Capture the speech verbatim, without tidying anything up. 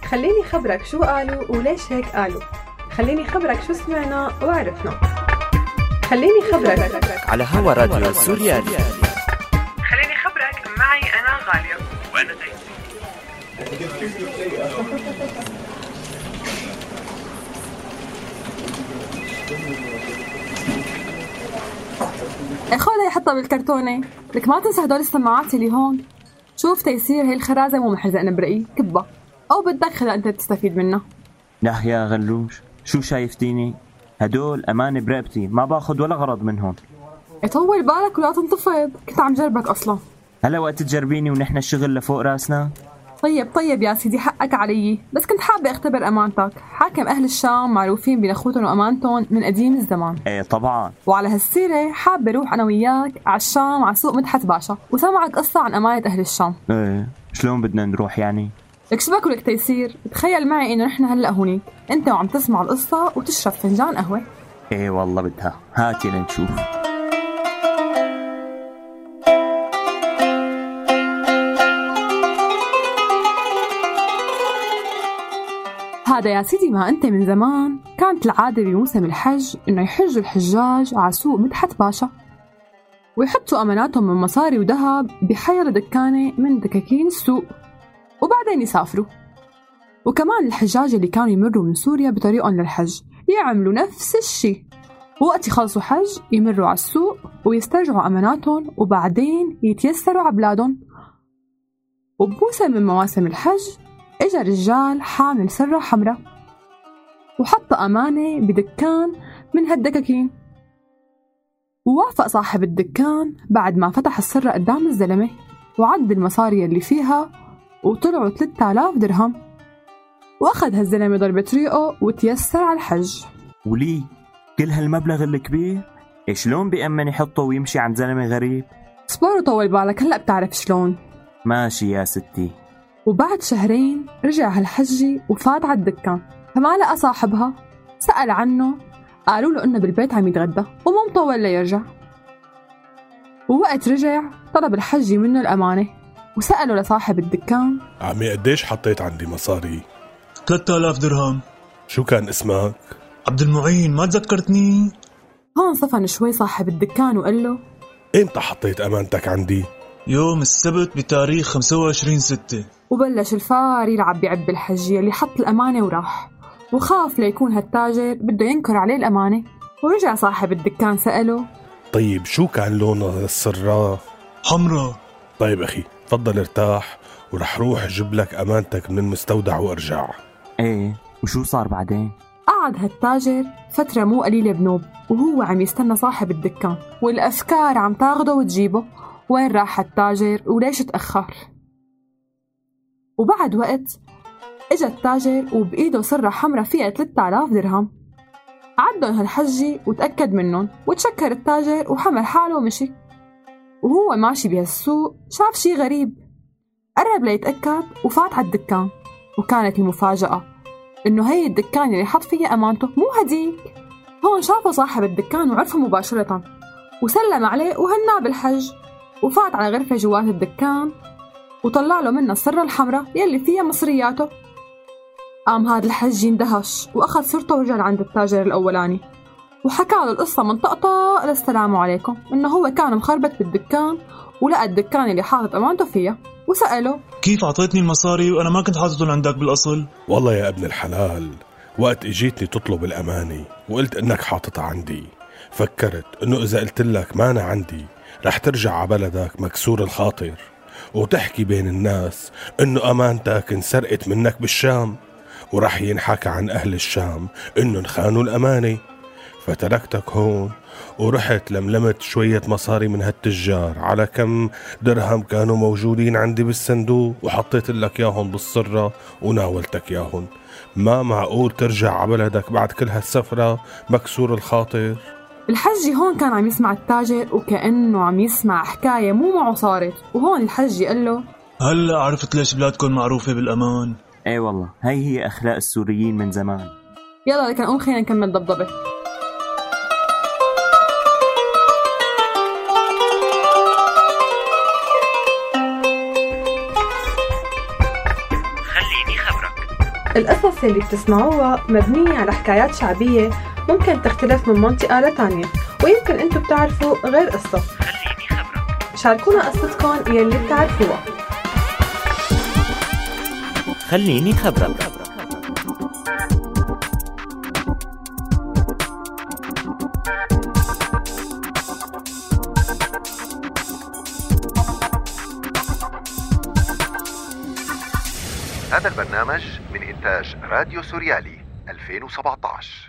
خليني خبرك شو قالوا وليش هيك قالوا. خليني خبرك شو سمعنا وعرفنا. خليني خبرك على هوا راديو سوريالي. خليني خبرك معي أنا غالية وأنا تيسير. خذها حطها بالكرتونة. لك ما تنسى هدول السماعات اللي هون. شوف تيسير، هي الخرازة مو محرزة برأيي، كبة أو بدك خلها أنت تستفيد منها. لا يا غلوش، شو شايفتيني؟ هدول أمانة برقبتي، ما باخد ولا غرض منهم. طول بالك ولا تنتفض، كنت عم جربك أصلا. هلا وقت تجربيني ونحن الشغل لفوق راسنا؟ طيب طيب يا سيدي، حقك علي، بس كنت حابة اختبر أمانتك. حاكم أهل الشام معروفين بنخوتهم وأمانتهم من قديم الزمان. ايه طبعا. وعلى هالسيرة حابة روح أنا وياك على الشام على سوق مدحت باشا وسمعك قصة عن أمانة أهل الشام. ايه شلون بدنا نروح يعني؟ لك شبك ولك تيسير، تخيل معي إنه نحن هلأ هونيك أنت وعم تسمع القصة وتشرب فنجان قهوة. ايه والله بدها، هاتي لنشوف. هذا يا سيدي ما أنت من زمان كانت العادة بموسم الحج إنه يحجوا الحجاج على سوق مدحت باشا ويحطوا أماناتهم من مصاري وذهب بحير دكانة من دكاكين السوق وبعدين يسافروا. وكمان الحجاج اللي كانوا يمروا من سوريا بطريقهم للحج يعملوا نفس الشي، وقت يخلصوا حج يمروا على السوق ويسترجعوا أماناتهم وبعدين يتيسروا على بلادهم. وبموسم من مواسم الحج إجا رجال حامل سرة حمراء وحط أمانة بدكان من هالدكاكين، ووافق صاحب الدكان بعد ما فتح السرة قدام الزلمة وعد المصاري اللي فيها وطلعوا ثلاثة آلاف درهم. وأخذ هالزلمة ضربة ريقه وتيسر على الحج. وليه كل هالمبلغ الكبير؟ شلون بيأمن يحطه ويمشي عند زلمة غريب؟ صبر وطول بالك، هلأ بتعرف شلون. ماشي يا ستي. وبعد شهرين رجع هالحجي وفات على الدكان، فما لقى صاحبها. سأل عنه، قالوا له إنه بالبيت عم يتغدى ومو مطول ليرجع. ووقت رجع طلب الحجي منه الأمانة وسأله لصاحب الدكان: عمي قديش حطيت عندي مصاري؟ ثلاثة آلاف درهم. شو كان اسمك؟ عبد المعين، ما تذكرتني؟ هون صفن شوي صاحب الدكان وقال له: إمتى حطيت أمانتك عندي؟ يوم السبت بتاريخ خمسة وعشرين ستة. وبلش الفار يلعب بعب الحجي اللي حط الأمانة وراح، وخاف ليكون هالتاجر بده ينكر عليه الأمانة. ورجع صاحب الدكان سأله: طيب شو كان لونها السرة؟ حمراء. طيب أخي تفضل ارتاح ورح روح جيب لك أمانتك من المستودع وارجع. ايه وشو صار بعدين؟ قعد هالتاجر فترة مو قليلة بنوب وهو عم يستنى صاحب الدكان والأفكار عم تاخده وتجيبه. وين راح التاجر وليش تأخر؟ وبعد وقت اجا التاجر وبإيده سرة حمرة فيها ثلاثة آلاف درهم. عدن هالحجي وتأكد منهم وتشكر التاجر وحمل حاله ومشي. وهو ماشي بهالسوق شاف شي غريب، قرب ليتأكد وفات على الدكان. وكانت المفاجأة إنه هي الدكان اللي حط فيها أمانته مو هديك. هون شافه صاحب الدكان وعرفه مباشرة وسلم عليه وهناه بالحج. وفات على غرفة جوات الدكان وطلع له منها السرة الحمراء يلي فيها مصرياته. قام هذا الحج يندهش وأخذ سرته ورجع عند التاجر الأولاني وحكى له القصة من طقطق للسلام عليكم، إنه هو كان مخربط بالدكان ولقى الدكان اللي حاطط أمانته فيها. وسأله: كيف عطيتني المصاري وأنا ما كنت حاططهم عندك بالأصل؟ والله يا ابن الحلال، وقت اجيتني تطلب الأمانة وقلت إنك حاططها عندي فكرت إنه إذا قلت لك ما أنا عندي رح ترجع على بلدك مكسور الخاطر وتحكي بين الناس إنه أمانتك انسرقت منك بالشام، ورح ينحكى عن أهل الشام إنه انخانوا الأمانة. فتركتك هون ورحت لملمت شوية مصاري من هالتجار على كم درهم كانوا موجودين عندي بالصندوق وحطيت لك ياهن بالسرة وناولتك ياهن. ما معقول ترجع على بلدك بعد كل هالسفرة مكسور الخاطر. الحجي هون كان عم يسمع التاجر وكأنه عم يسمع حكاية مو معه صارت. وهون الحجي قال له: هلأ عرفت ليش بلادكم معروفة بالأمان. ايه والله هاي هي أخلاق السوريين من زمان. يلا لكن قوم خلينا نكمل ضبضبة. خليني خبرك. القصص اللي بتسمعوها مبنية على حكايات شعبية ممكن تختلف من منطقة لتانية، ويمكن انتو بتعرفوا غير قصة. خليني خبرك. شاركونا قصتكم يلي بتعرفوها. خليني خبرك. هذا البرنامج من إنتاج راديو سوريالي ألفين وسبعة عشر.